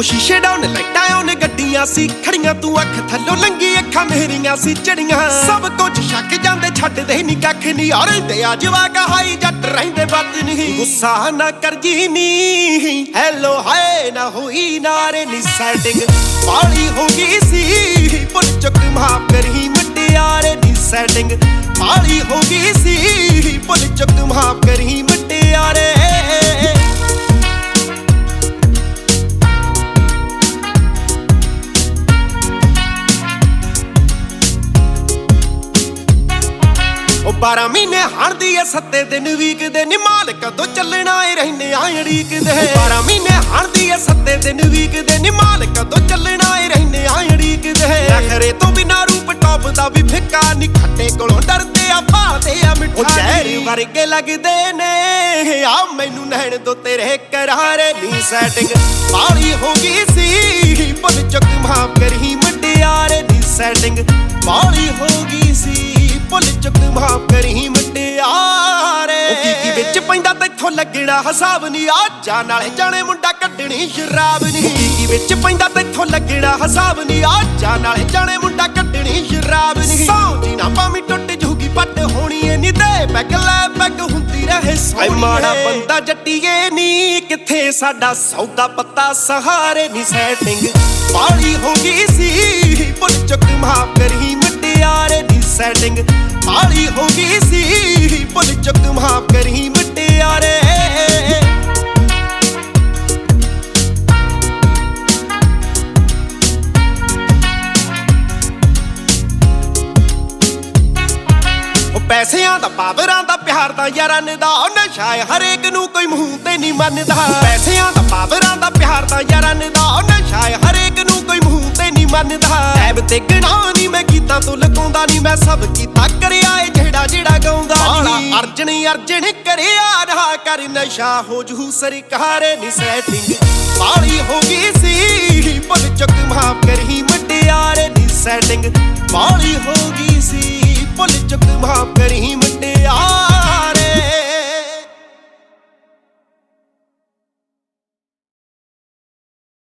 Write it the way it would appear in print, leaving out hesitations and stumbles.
ਉਹ ਸ਼ੀਸ਼ੇ ਡਾਊਨ ਲਾਈਟਾਂ ਉਹਨੇ ਗੱਡੀਆਂ ਸੀ ਖੜੀਆਂ, ਤੂੰ ਅੱਖ ਥੱਲੋਂ ਲੰਗੀ ਅੱਖਾਂ ਮੇਰੀਆਂ ਸੀ ਚੜੀਆਂ। ਸਭ ਕੁਝ ਛੱਕ ਜਾਂਦੇ ਛੱਡਦੇ ਨੀ ਕੱਖ ਨੀ, ਔਰ ਤੇ ਆ ਜਵਾਕ ਹਾਈ ਜੱਟ ਰਹਿੰਦੇ ਬੱਤ ਨਹੀਂ। ਗੁੱਸਾ ਨਾ ਕਰ ਜੀ ਨੀ ਹੈਲੋ ਹਾਏ ਨਾ ਹੋਈ ਨਾਰੇ ਨੀ ਸੈਟਿੰਗ ਬਾਲੀ ਹੋ ਗਈ ਸੀ, ਭੁੱਲ ਚੁੱਕ ਮਾਫ ਕਰੀ ਮੁਟਿਆਰੇ ਨੀ ਸੈਟਿੰਗ ਬਾਲੀ ਹੋ ਗਈ ਸੀ, ਭੁੱਲ ਚੁੱਕ ਮਾਫ ਕਰੀ ਮੁਟਿਆਰੇ। ਉਹ 12 ਮਹੀਨੇ ਹਣਦੀ ਐ 7 ਦਿਨ ਵੀਕਦੇ ਨੀ, ਮਾਲ ਕਦੋਂ ਚੱਲਣਾ ਏ ਰਹਿੰਦੇ ਆ ਅੜੀਕਦੇ। 12 ਮਹੀਨੇ ਹਣਦੀ ਐ 7 ਦਿਨ ਵੀਕਦੇ ਨੀ, ਮਾਲ ਕਦੋਂ ਚੱਲਣਾ ਏ ਰਹਿੰਦੇ ਆ ਅੜੀਕਦੇ। ਨਖਰੇ ਤੋਂ ਬਿਨਾ ਰੂਪ ਟੌਪ ਦਾ ਵੀ ਫਿੱਕਾ ਨੀ, ਖੱਟੇ ਕੋਲੋਂ ਡਰਦੇ ਆ ਭਾਲਦੇ ਆ ਮਿੱਠਾ। ਉਹ ਜ਼ਹਿਰ ਵਰਗੇ ਲੱਗਦੇ ਨੇ ਆ ਮੈਨੂੰ ਨੈਣ ਤੋਂ ਤੇਰੇ ਕਰਾਰੇ ਨੀ ਸੈਟਿੰਗ ਬਾਲੀ ਹੋ ਗਈ ਸੀ, ਭੁੱਲ ਚੁੱਕ ਮਾਫ ਕਰੀ ਮੁਟਿਆਰੇ ਨੀ ਸੈਟਿੰਗ ਬਾਲੀ ਹੋ ਗਈ ਸੀ, ਭੁੱਲ ਚੁੱਕ ਮਾਫ ਕਰੀ ਮੁਟਿਆਰੇ। ਉਹ ਕੀ ਵਿੱਚ ਪੈਂਦਾ ਤੈਥੋਂ ਲੱਗਣਾ ਹਿਸਾਬ ਨੀ, ਆ ਜਾ ਨਾਲੇ ਜਾਣੇ ਮੁੰਡਾ ਕੱਢਣੀ ਸ਼ਰਾਬ ਨੀ। ਕੀ ਵਿੱਚ ਪੈਂਦਾ ਤੈਥੋਂ ਲੱਗਣਾ ਹਿਸਾਬ ਨੀ, ਆ ਜਾ ਨਾਲੇ ਜਾਣੇ ਮੁੰਡਾ ਕੱਢਣੀ ਸ਼ਰਾਬ ਨੀ। ਸੌਂਦੀ ਨਾ ਭਾਵੇਂ ਟੁੱਟ ਜੂਗੀ ਪੱਟ ਹੋਣੀ ਏ ਨੀ, ਤੇ ਪੈਗ ਲੈ ਪੈਗ ਹੁੰਦੀ ਰਹੇ ਸੋਹਣੀ। ਮਾੜਾ ਬੰਦਾ ਜੱਟੀਏ ਨੀ ਕਿੱਥੇ ਸਾਡਾ ਸੌਦਾ ਪੱਤਾ ਸਹਾਰੇ ਨੀ ਸੈਟਿੰਗ ਬਾਲੀ ਹੋ ਗਈ ਸੀ, ਭੁੱਲ ਚੁੱਕ ਮਾਫ ਕਰੀ ਮੁਟਿਆਰੇ ਨੀ ਸੈਟਿੰਗ ਬਾਲੀ ਹੋ ਗਈ ਸੀ, ਭੁੱਲ ਚੁੱਕ ਮਾਫ ਕਰੀ ਮੁਟਿਆਰੇ। ਪੈਸਿਆਂ ਦਾ ਪਾਵਰਾਂ ਦਾ ਪਿਆਰ ਦਾ ਯਾਰਾਂ ਦਾ ਨਸ਼ਾ ਏ, ਹਰੇਕ ਨੂੰ ਕੋਈ ਮੂੰਹ ਤੇ ਨਹੀਂ ਮੰਨਦਾ। ਪੈਸਿਆਂ ਦਾ ਪਾਵਰਾਂ ਦਾ ਪਿਆਰ ਦਾ ਯਾਰਾਂ ਦਾ ਨਸ਼ਾ ਏ, ਹਰੇਕ ਨੂੰ ਕੋਈ ਮੂੰਹ ਤੇ ਨਹੀਂ ਮੰਨਦਾ। ਐਬ ਤੇ ਗਣਾ ਨੀ ਮੈਂ ਗੀਤਾਂ ਤੋਂ ਲਗਾਉਂਦਾ ਨੀ, ਮੈਂ ਸਭ ਕੀਤਾ ਕਰਿਆ ਏ ਜਿਹੜਾ ਜਿਹੜਾ ਗਾਉਂਦਾ ਨੀ। ਅਰਜਣ ਕਰਿਆ ਰਹਾ ਕਰ ਨਸ਼ਾ ਹੋ ਜੂ ਸਰਕਾਰੇ ਨੀ ਸੈਟਿੰਗ ਬਾਲੀ ਹੋ ਗਈ ਸੀ, ਭੁੱਲ ਚੁੱਕ ਮਾਫ ਕਰੀ ਮੁਟਿਆਰੇ ਨੀ ਸੈਟਿੰਗ ਬਾਲੀ ਹੋ ਗਈ ਸੀ, ਭੁੱਲ ਚੁੱਕ ਮਾਫ ਕਰੀ ਮੁਟਿਆਰੇ।